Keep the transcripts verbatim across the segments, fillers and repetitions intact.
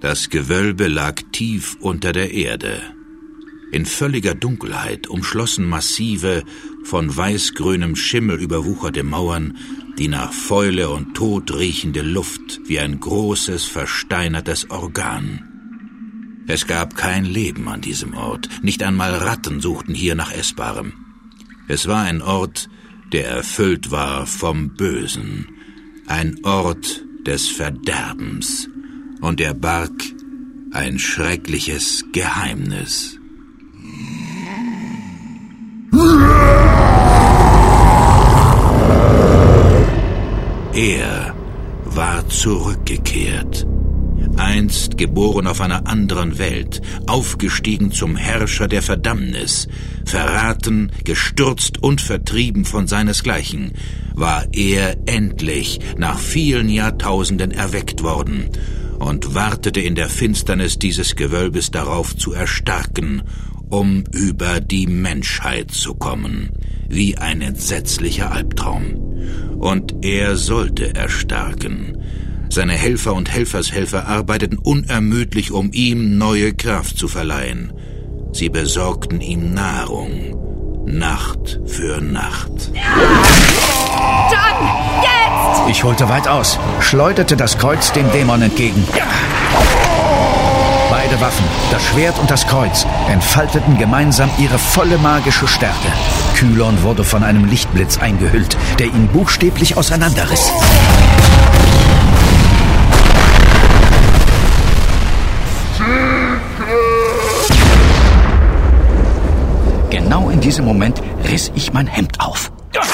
Das Gewölbe lag tief unter der Erde. In völliger Dunkelheit umschlossen massive, von weißgrünem Schimmel überwucherte Mauern die nach Fäule und Tod riechende Luft wie ein großes, versteinertes Organ. Es gab kein Leben an diesem Ort. Nicht einmal Ratten suchten hier nach Essbarem. Es war ein Ort, der erfüllt war vom Bösen. Ein Ort des Verderbens. Und er barg ein schreckliches Geheimnis. Er war zurückgekehrt. Einst geboren auf einer anderen Welt, aufgestiegen zum Herrscher der Verdammnis, verraten, gestürzt und vertrieben von seinesgleichen, war er endlich nach vielen Jahrtausenden erweckt worden und wartete in der Finsternis dieses Gewölbes darauf zu erstarken, um über die Menschheit zu kommen, wie ein entsetzlicher Albtraum. Und er sollte erstarken. Seine Helfer und Helfershelfer arbeiteten unermüdlich, um ihm neue Kraft zu verleihen. Sie besorgten ihm Nahrung, Nacht für Nacht. John, jetzt! Ich holte weit aus, schleuderte das Kreuz dem Dämon entgegen. Beide Waffen, das Schwert und das Kreuz, entfalteten gemeinsam ihre volle magische Stärke. Kylon wurde von einem Lichtblitz eingehüllt, der ihn buchstäblich auseinanderriss. Genau in diesem Moment riss ich mein Hemd auf.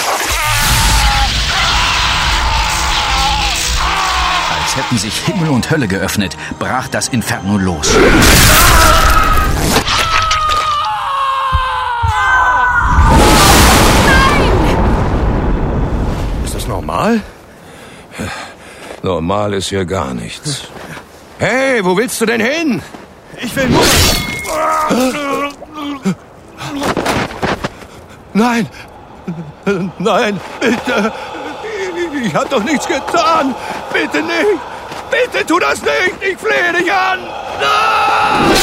Als hätten sich Himmel und Hölle geöffnet, brach das Inferno los. Ist das normal? Normal ist hier gar nichts. Hey, wo willst du denn hin? Ich will nur... Nein! Nein, bitte! Ich hab doch nichts getan! Bitte nicht! Bitte tu das nicht! Ich flehe dich an! Nein!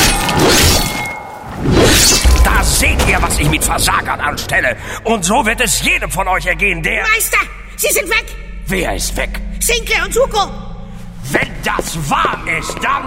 Da seht ihr, was ich mit Versagern anstelle. Und so wird es jedem von euch ergehen, der... Meister, Sie sind weg! Wer ist weg? Sinclair und Zuko! Wenn das wahr ist, dann...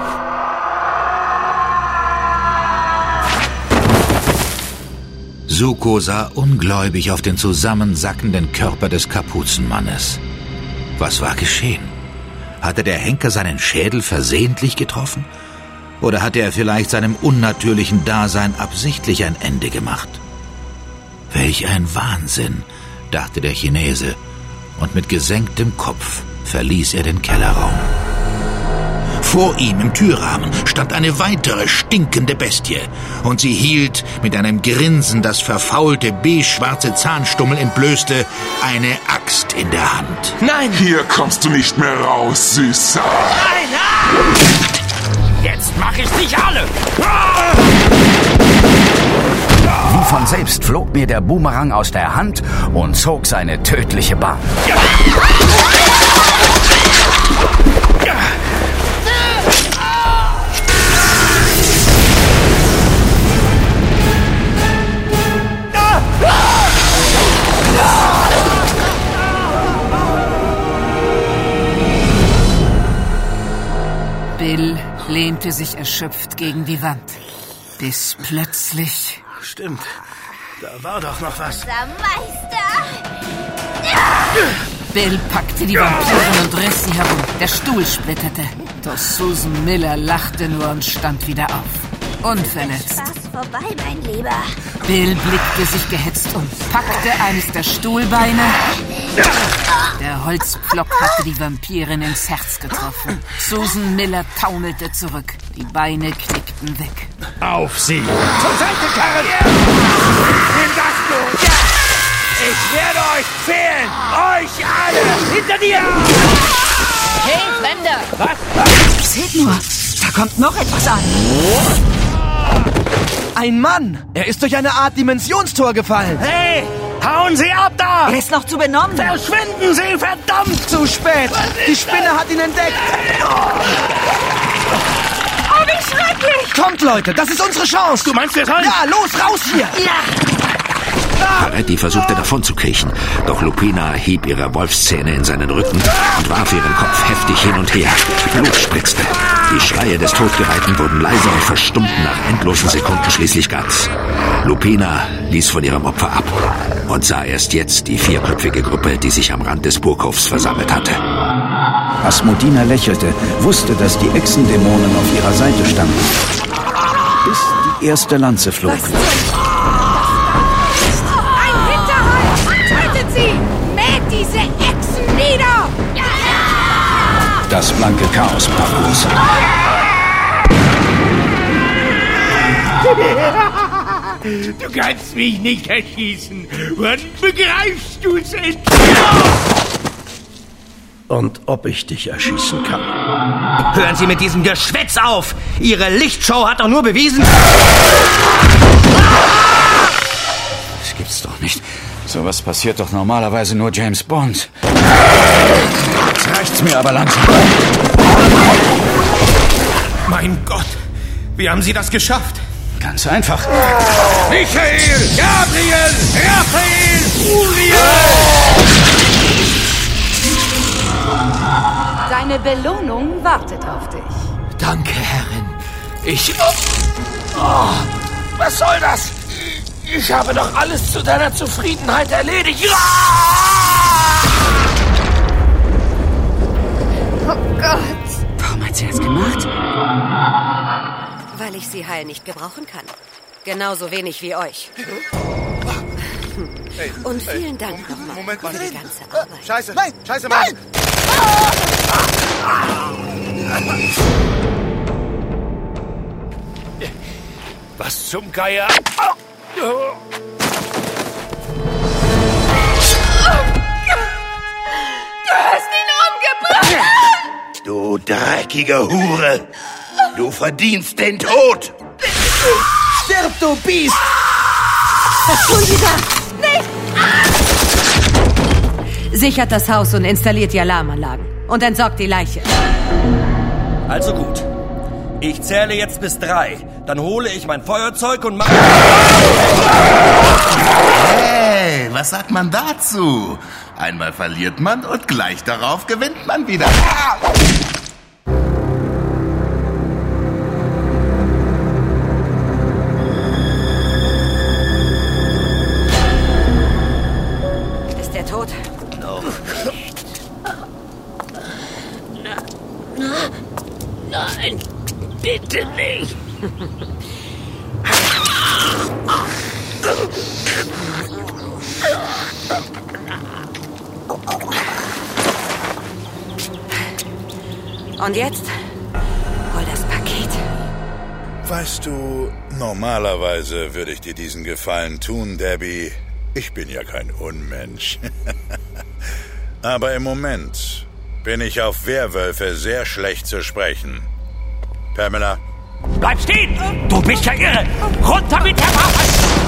Zuko sah ungläubig auf den zusammensackenden Körper des Kapuzenmannes. Was war geschehen? Hatte der Henker seinen Schädel versehentlich getroffen? Oder hatte er vielleicht seinem unnatürlichen Dasein absichtlich ein Ende gemacht? Welch ein Wahnsinn, dachte der Chinese, und mit gesenktem Kopf verließ er den Kellerraum. Vor ihm im Türrahmen stand eine weitere stinkende Bestie, und sie hielt mit einem Grinsen, das verfaulte beige-schwarze Zahnstummel entblößte, eine Axt in der Hand. Nein! Hier kommst du nicht mehr raus, Süßer. Nein! Ah! Jetzt mach ich dich alle! Ah! Wie von selbst flog mir der Boomerang aus der Hand und zog seine tödliche Bahn. Bill lehnte sich erschöpft gegen die Wand, bis plötzlich... Stimmt, da war doch noch was. Der Meister! Bill packte die Vampirin und riss sie herum. Der Stuhl splitterte. Doch Susan Miller lachte nur und stand wieder auf. Unverletzt. Spaß vorbei, mein Lieber. Bill blickte sich gehetzt um, packte eines der Stuhlbeine. Der Holzpflock hatte die Vampirin ins Herz getroffen. Susan Miller taumelte zurück. Die Beine knickten weg. Auf sie! Zur Seite, Karren! Nimm das los! Ja. Ich werde euch zählen! Euch alle! Hinter dir! Hey, Fremder! Was? Seht nur, da kommt noch etwas an. Ein Mann! Er ist durch eine Art Dimensionstor gefallen. Hey! Hauen Sie ab da! Er ist noch zu benommen. Verschwinden Sie, verdammt! Zu spät! Die Spinne hat ihn entdeckt! wie schrecklich! Kommt, Leute, das ist unsere Chance! Du meinst, wir sollen? Ja, los, raus hier! Ja! Paretti versuchte davonzukriechen, doch Lupina hieb ihre Wolfszähne in seinen Rücken und warf ihren Kopf heftig hin und her. Blut spritzte. Die Schreie des Todgeweihten wurden leiser und verstummten nach endlosen Sekunden schließlich ganz. Lupina ließ von ihrem Opfer ab und sah erst jetzt die vierköpfige Gruppe, die sich am Rand des Burghofs versammelt hatte. Asmodina lächelte, wusste, dass die Echsendämonen auf ihrer Seite standen. Bis die erste Lanze flog. Ein Hinterhalt! Tötet sie! Mäht diese Echsen nieder! Das blanke Chaos brach los. Du kannst mich nicht erschießen. Wann begreifst du es endlich? Und ob ich dich erschießen kann. Hören Sie mit diesem Geschwätz auf! Ihre Lichtshow hat doch nur bewiesen... Das gibt's doch nicht. Sowas passiert doch normalerweise nur James Bond. Jetzt reicht's mir aber langsam. Mein Gott, wie haben Sie das geschafft? Ganz einfach. Michael! Gabriel! Raphael! Uriel! Deine Belohnung wartet auf dich. Danke, Herrin. Ich... Oh, was soll das? Ich habe doch alles zu deiner Zufriedenheit erledigt. Ja! Oh Gott! Warum hat sie das gemacht? Weil ich sie heil nicht gebrauchen kann. Genauso wenig wie euch. Und vielen Dank nochmal für die ganze Arbeit. Scheiße! Nein! Scheiße, Mann! Was zum Geier? Du hast ihn umgebracht! Du dreckige Hure! Du verdienst den Tod! Stirb, du Biest! Was tun Sie da? Nicht! Sichert das Haus und installiert die Alarmanlagen. Und entsorgt die Leiche. Also gut. Ich zähle jetzt bis drei. Dann hole ich mein Feuerzeug und mache... Hey, was sagt man dazu? Einmal verliert man und gleich darauf gewinnt man wieder. Ist der tot? Noch nicht. Nein, bitte nicht. Und jetzt? Hol das Paket. Weißt du, normalerweise würde ich dir diesen Gefallen tun, Debbie. Ich bin ja kein Unmensch. Aber im Moment bin ich auf Werwölfe sehr schlecht zu sprechen. Pamela? Bleib stehen! Du bist ja irre! Runter mit der Waffe!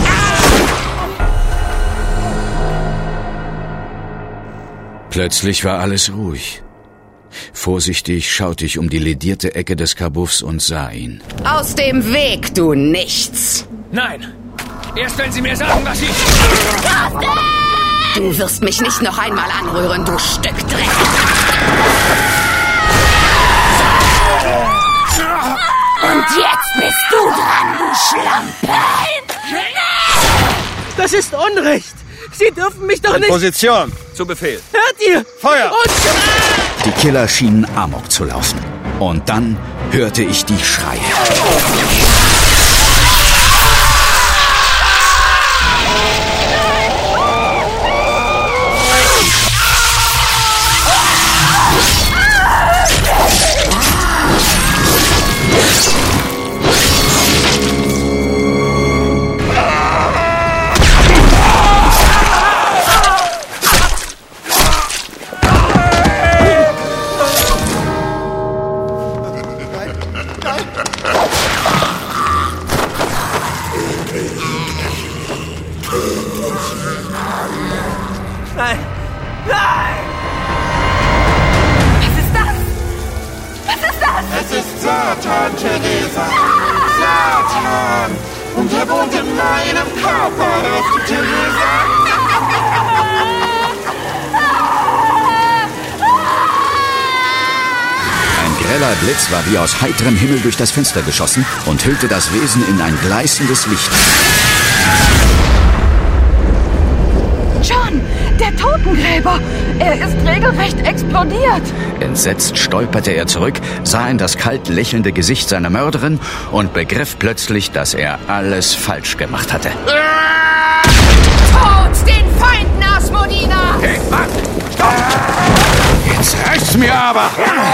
Plötzlich war alles ruhig. Vorsichtig schaute ich um die ledierte Ecke des Kabuffs und sah ihn. Aus dem Weg, du Nichts! Nein! Erst wenn Sie mir sagen, was ich... Du wirst mich nicht noch einmal anrühren, du Stück Dreck! Und jetzt bist du dran, du Schlampe! Das ist Unrecht! Sie dürfen mich doch nicht... Position! Zu Befehl! Hört ihr? Feuer! Und... Die Killer schienen amok zu laufen. Und dann hörte ich die Schreie. Nein! Nein! Was ist das? Was ist das? Es ist Satan, Theresa. Satan. Und er wohnt in meinem Körper, Theresa. Ein greller Blitz war wie aus heiterem Himmel durch das Fenster geschossen und hüllte das Wesen in ein gleißendes Licht. John, der Totengräber! Er ist regelrecht explodiert! Entsetzt stolperte er zurück, sah in das kalt lächelnde Gesicht seiner Mörderin und begriff plötzlich, dass er alles falsch gemacht hatte. Tot den Feinden, Asmodina! Hey, Mann! Stopp! Jetzt reicht's mir aber!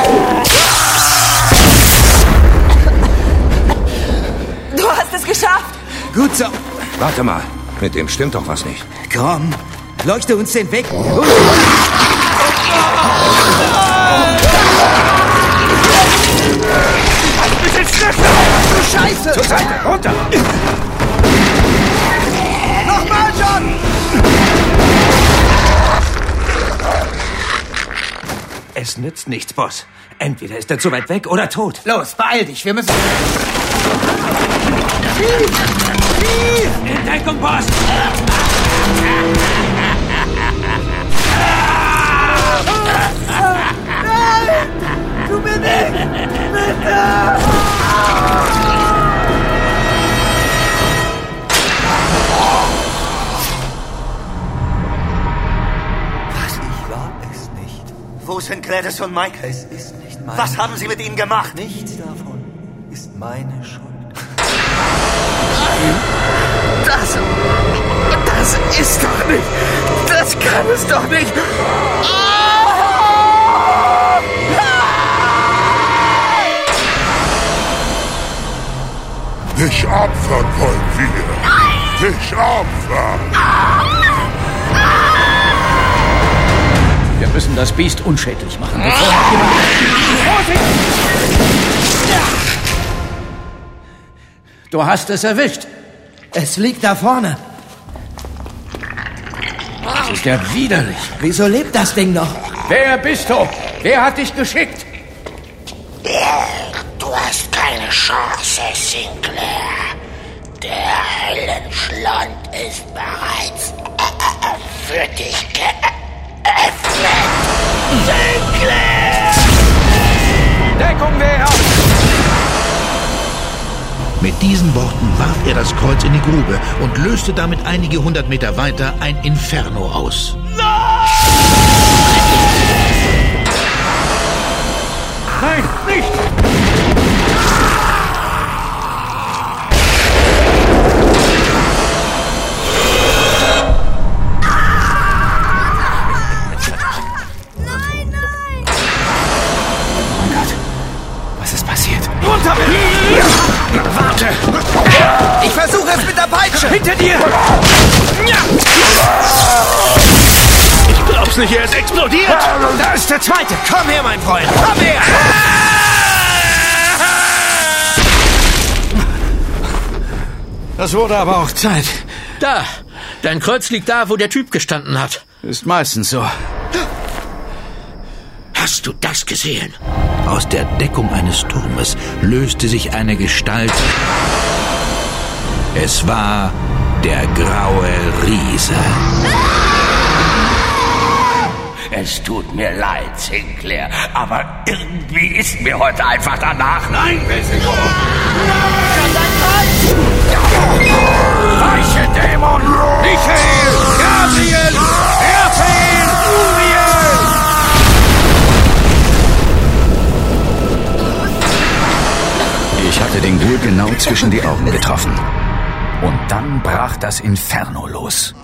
Du hast es geschafft! Gut so. Warte mal, mit dem stimmt doch was nicht. Komm, leuchte uns den Weg. Du Scheiße! Zur Seite, runter! Nochmal, John! Es nützt nichts, Boss. Entweder ist er zu weit weg oder tot. Los, beeil dich, wir müssen... In Deckung, Boss! Nein! Tu mir nicht! Bitte! Was? Ich war es nicht. Wo sind Gladys und Mike? Es ist nicht meine Was haben Sie mit ihnen gemacht? Nichts davon ist meine Schuld. Nein! Das... Das ist doch nicht... Das kann es doch nicht... Dich opfern wollen wir. Dich opfern. Wir müssen das Biest unschädlich machen, bevor Du hast es erwischt. Es liegt da vorne. Das ist ja widerlich. Wieso lebt das Ding noch? Wer bist du? Wer hat dich geschickt? Du hast keine Chance, Sinclair. Der Höllenschlund ist bereits für dich geöffnet. Sinclair! Deckung wer! Mit diesen Worten warf er das Kreuz in die Grube und löste damit einige hundert Meter weiter ein Inferno aus. Nein, nicht! Nein, nein! Oh mein Gott, was ist passiert? Runter mit mir! Warte! Ich versuche es mit der Peitsche! Hinter dir! Ich glaub's nicht, er ist explodiert! Da ist der zweite! Komm her, mein Freund! Komm her! Das wurde aber auch Zeit. Da, dein Kreuz liegt da, wo der Typ gestanden hat. Ist meistens so. Hast du das gesehen? Aus der Deckung eines Turmes löste sich eine Gestalt. Es war der graue Riese. Es tut mir leid, Sinclair, aber irgendwie ist mir heute einfach danach. Nein, Bessico! Weiche Dämon! Michael! Gabriel! Raphael! Uriel! Ich hatte den Ghoul genau zwischen die Augen getroffen. Und dann brach das Inferno los.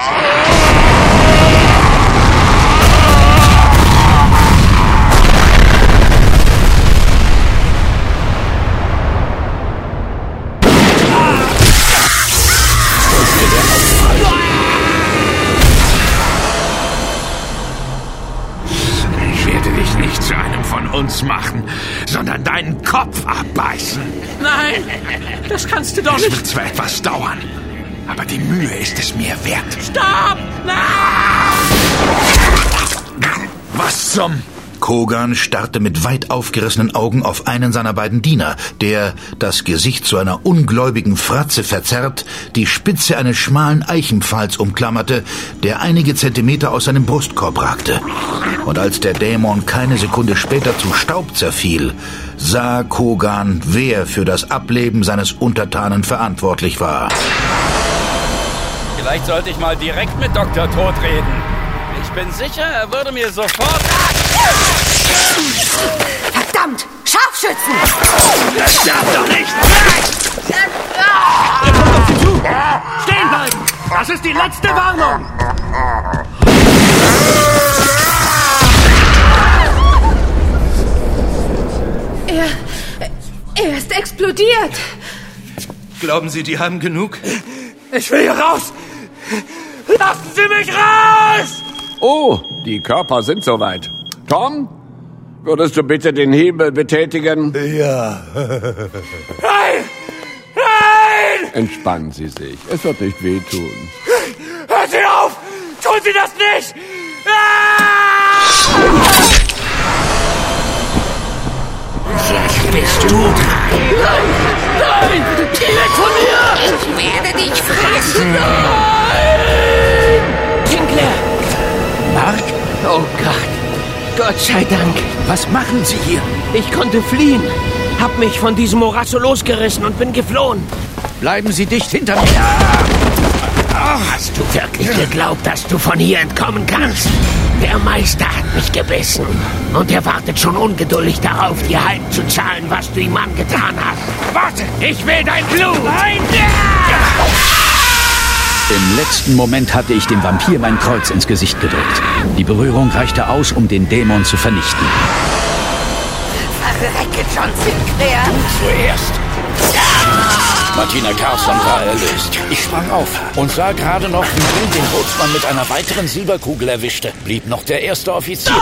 Ich werde dich nicht zu einem von uns machen, sondern deinen Kopf abbeißen. Nein, das kannst du doch Es nicht. wird zwar etwas dauern, aber die Mühe ist es mir wert. Stopp! Nein! Was zum... Kogan starrte mit weit aufgerissenen Augen auf einen seiner beiden Diener, der, das Gesicht zu einer ungläubigen Fratze verzerrt, die Spitze eines schmalen Eichenpfahls umklammerte, der einige Zentimeter aus seinem Brustkorb ragte. Und als der Dämon keine Sekunde später zu Staub zerfiel, sah Kogan, wer für das Ableben seines Untertanen verantwortlich war. Vielleicht sollte ich mal direkt mit Doktor Tod reden. Ich bin sicher, er würde mir sofort... Verdammt! Scharfschützen! Das darf doch nicht! Er kommt auf Sie zu! Stehen bleiben! Das ist die letzte Warnung! Er... Er ist explodiert! Glauben Sie, die haben genug? Ich will hier raus! Lassen Sie mich raus! Oh, die Körper sind soweit. Tom, würdest du bitte den Hebel betätigen? Ja. Nein! Nein! Entspannen Sie sich. Es wird nicht wehtun. Hören Sie auf! Tun Sie das nicht! Jetzt bist du dran. Nein! Nein! Geh weg von mir! Ich werde dich fressen. Nein! Sinclair! Mark? Oh Gott. Gott sei Dank. Was machen Sie hier? Ich konnte fliehen. Hab mich von diesem Morasso losgerissen und bin geflohen. Bleiben Sie dicht hinter mir. Hast du wirklich geglaubt, dass du von hier entkommen kannst? Der Meister hat mich gebissen. Und er wartet schon ungeduldig darauf, dir halb zu zahlen, was du ihm angetan hast. Warte, ich will dein Blut! Nein! Im letzten Moment hatte ich dem Vampir mein Kreuz ins Gesicht gedrückt. Die Berührung reichte aus, um den Dämon zu vernichten. Verrecke, John Sinclair! Du zuerst! Martina Carson war erlöst. Ich sprang auf und sah gerade noch, wie Bill den Bootsmann mit einer weiteren Silberkugel erwischte. Blieb noch der erste Offizier.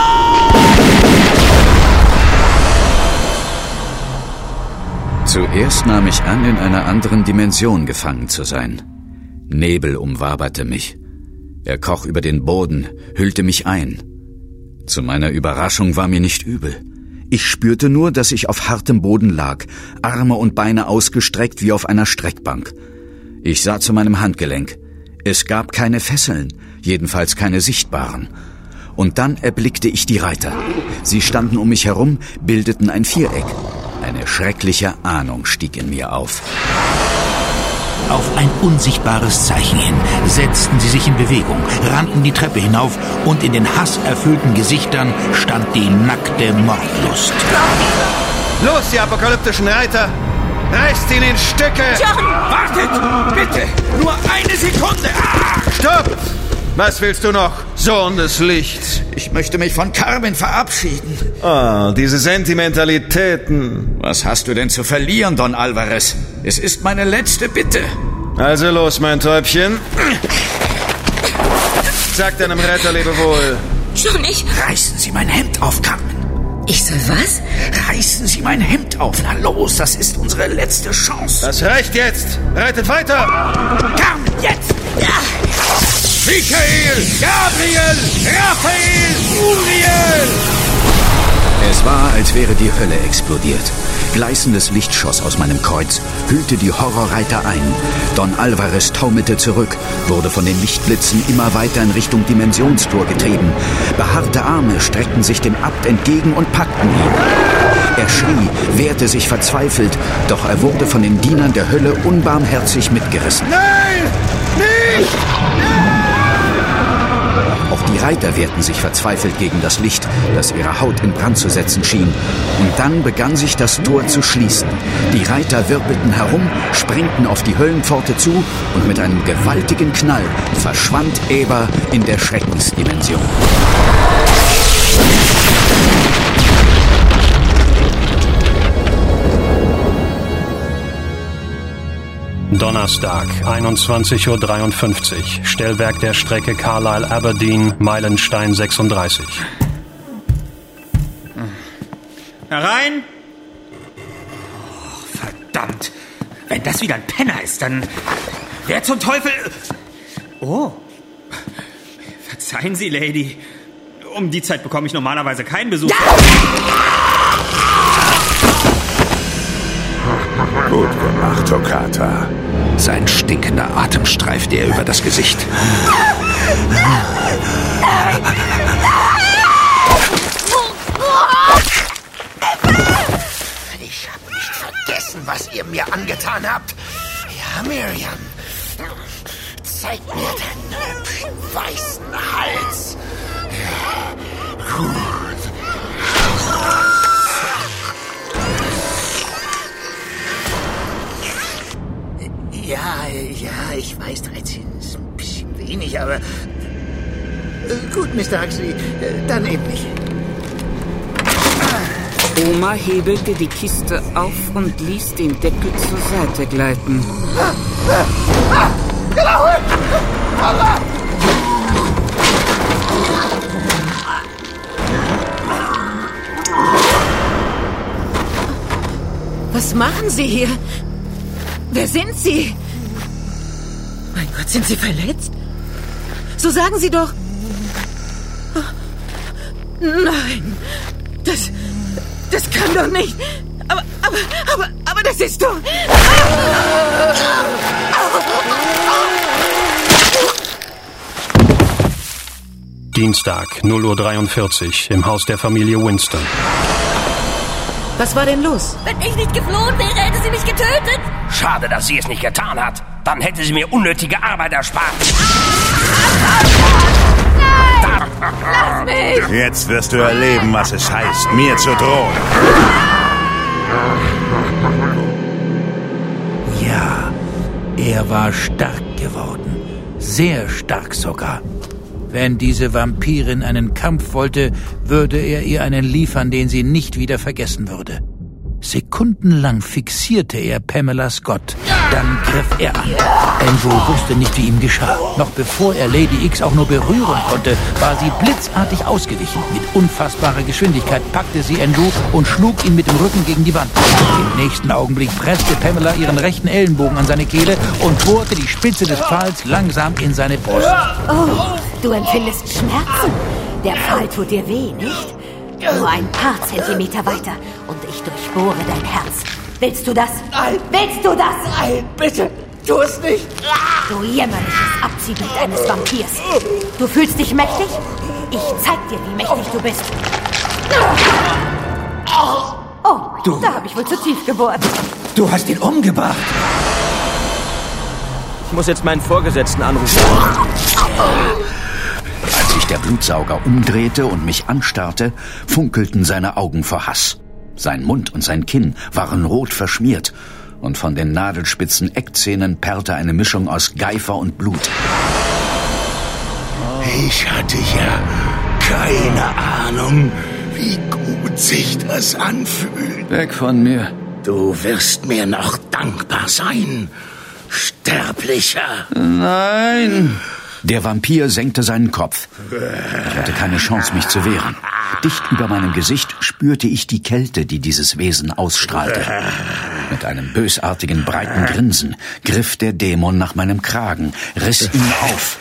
Zuerst nahm ich an, in einer anderen Dimension gefangen zu sein. Nebel umwaberte mich. Er kroch über den Boden, hüllte mich ein. Zu meiner Überraschung war mir nicht übel. Ich spürte nur, dass ich auf hartem Boden lag, Arme und Beine ausgestreckt wie auf einer Streckbank. Ich sah zu meinem Handgelenk. Es gab keine Fesseln, jedenfalls keine sichtbaren. Und dann erblickte ich die Reiter. Sie standen um mich herum, bildeten ein Viereck. Eine schreckliche Ahnung stieg in mir auf. Auf ein unsichtbares Zeichen hin setzten sie sich in Bewegung, rannten die Treppe hinauf und in den hasserfüllten Gesichtern stand die nackte Mordlust. Los, ihr apokalyptischen Reiter! Reißt ihn in Stücke! John! Wartet! Bitte! Nur eine Sekunde! Ah, stopp! Was willst du noch, Sohn des Lichts? Ich möchte mich von Carmen verabschieden. Ah, diese Sentimentalitäten. Was hast du denn zu verlieren, Don Alvarez? Es ist meine letzte Bitte. Also los, mein Täubchen. Sag deinem Retter Lebewohl. John, ich... Reißen Sie mein Hemd auf, Carmen. Ich soll was? Reißen Sie mein Hemd auf. Na los, das ist unsere letzte Chance. Das reicht jetzt. Reitet weiter. Carmen, jetzt. Ja. Michael, Gabriel, Raphael, Uriel! Es war, als wäre die Hölle explodiert. Gleißendes Licht schoss aus meinem Kreuz, hüllte die Horrorreiter ein. Don Alvarez taumelte zurück, wurde von den Lichtblitzen immer weiter in Richtung Dimensionstor getrieben. Behaarte Arme streckten sich dem Abt entgegen und packten ihn. Er schrie, wehrte sich verzweifelt, doch er wurde von den Dienern der Hölle unbarmherzig mitgerissen. Nein! Nicht! Auch die Reiter wehrten sich verzweifelt gegen das Licht, das ihre Haut in Brand zu setzen schien. Und dann begann sich das Tor zu schließen. Die Reiter wirbelten herum, sprengten auf die Höllenpforte zu und mit einem gewaltigen Knall verschwand Eber in der Schreckensdimension. Donnerstag, einundzwanzig Uhr dreiundfünfzig. Stellwerk der Strecke Carlisle-Aberdeen, Meilenstein sechsunddreißig. Herein! Oh, verdammt. Wenn das wieder ein Penner ist, dann... Wer zum Teufel... Oh. Verzeihen Sie, Lady. Um die Zeit bekomme ich normalerweise keinen Besuch. Gut gemacht, Toccata. Sein stinkender Atem streifte er über das Gesicht. Ich habe nicht vergessen, was ihr mir angetan habt. Ja, Miriam. Zeig mir deinen hübschen weißen Hals. Ja, gut. Ja, ja, ich weiß, dreizehn ist ein bisschen wenig, aber... Gut, Mister Huxley, dann eben nicht. Oma hebelte die Kiste auf und ließ den Deckel zur Seite gleiten. Was machen Sie hier? Wer sind Sie? Mein Gott, sind Sie verletzt? So sagen Sie doch. Nein, das, das kann doch nicht. Aber, aber, aber, aber das ist doch... Dienstag, null Uhr dreiundvierzig, im Haus der Familie Winston. Was war denn los? Wenn ich nicht geflohen wäre, hätte sie mich getötet. Schade, dass sie es nicht getan hat. Dann hätte sie mir unnötige Arbeit erspart. Nein! Lass mich! Jetzt wirst du erleben, was es heißt, mir zu drohen. Ja, er war stark geworden. Sehr stark sogar. Wenn diese Vampirin einen Kampf wollte, würde er ihr einen liefern, den sie nicht wieder vergessen würde. Sekundenlang fixierte er Pamela Scott. Dann griff er an. Andrew wusste nicht, wie ihm geschah. Noch bevor er Lady X auch nur berühren konnte, war sie blitzartig ausgewichen. Mit unfassbarer Geschwindigkeit packte sie Andrew und schlug ihn mit dem Rücken gegen die Wand. Im nächsten Augenblick presste Pamela ihren rechten Ellenbogen an seine Kehle und bohrte die Spitze des Pfahls langsam in seine Brust. Oh, du empfindest Schmerzen. Der Pfahl tut dir weh, nicht? Nur ein paar Zentimeter weiter und ich durchbohre dein Herz. Willst du das? Nein! Willst du das? Nein, bitte! Tu es nicht! Du jämmerliches Abziehbild eines Vampirs. Du fühlst dich mächtig? Ich zeig dir, wie mächtig du bist. Oh, du. Da habe ich wohl zu tief gebohrt. Du hast ihn umgebracht. Ich muss jetzt meinen Vorgesetzten anrufen. Als sich der Blutsauger umdrehte und mich anstarrte, funkelten seine Augen vor Hass. Sein Mund und sein Kinn waren rot verschmiert und von den nadelspitzen Eckzähnen perlte eine Mischung aus Geifer und Blut. Ich hatte ja keine Ahnung, wie gut sich das anfühlt. Weg von mir. Du wirst mir noch dankbar sein, Sterblicher. Nein. Der Vampir senkte seinen Kopf. Ich hatte keine Chance, mich zu wehren. Dicht über meinem Gesicht spürte ich die Kälte, die dieses Wesen ausstrahlte. Mit einem bösartigen, breiten Grinsen griff der Dämon nach meinem Kragen, riss ihn auf.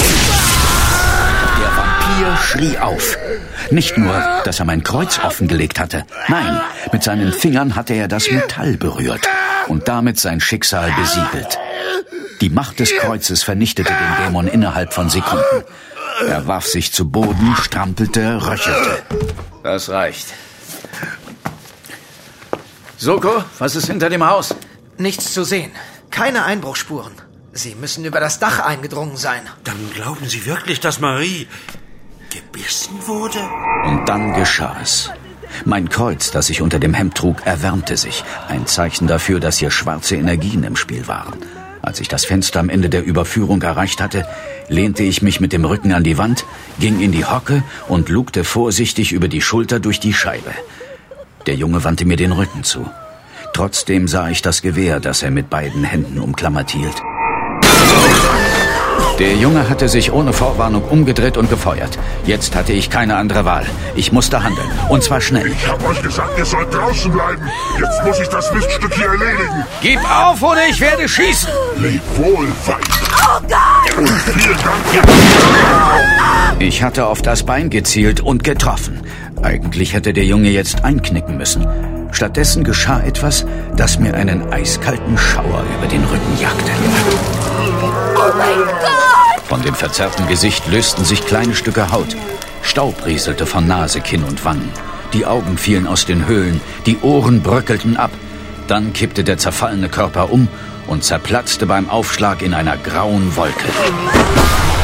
Der Vampir schrie auf. Nicht nur, dass er mein Kreuz offengelegt hatte. Nein, mit seinen Fingern hatte er das Metall berührt und damit sein Schicksal besiegelt. Die Macht des Kreuzes vernichtete den Dämon innerhalb von Sekunden. Er warf sich zu Boden, strampelte, röchelte. Das reicht. Soko, was ist hinter dem Haus? Nichts zu sehen. Keine Einbruchsspuren. Sie müssen über das Dach eingedrungen sein. Dann glauben Sie wirklich, dass Marie gebissen wurde? Und dann geschah es. Mein Kreuz, das ich unter dem Hemd trug, erwärmte sich. Ein Zeichen dafür, dass hier schwarze Energien im Spiel waren. Als ich das Fenster am Ende der Überführung erreicht hatte, lehnte ich mich mit dem Rücken an die Wand, ging in die Hocke und lugte vorsichtig über die Schulter durch die Scheibe. Der Junge wandte mir den Rücken zu. Trotzdem sah ich das Gewehr, das er mit beiden Händen umklammert hielt. Der Junge hatte sich ohne Vorwarnung umgedreht und gefeuert. Jetzt hatte ich keine andere Wahl. Ich musste handeln. Und zwar schnell. Ich hab euch gesagt, ihr sollt draußen bleiben. Jetzt muss ich das Miststück hier erledigen. Gib auf oder ich werde schießen. Leb wohl, Feind. Oh Gott! Ich hatte auf das Bein gezielt und getroffen. Eigentlich hätte der Junge jetzt einknicken müssen. Stattdessen geschah etwas, das mir einen eiskalten Schauer über den Rücken jagte. Oh mein Gott! Von dem verzerrten Gesicht lösten sich kleine Stücke Haut. Staub rieselte von Nase, Kinn und Wangen. Die Augen fielen aus den Höhlen, die Ohren bröckelten ab. Dann kippte der zerfallene Körper um und zerplatzte beim Aufschlag in einer grauen Wolke.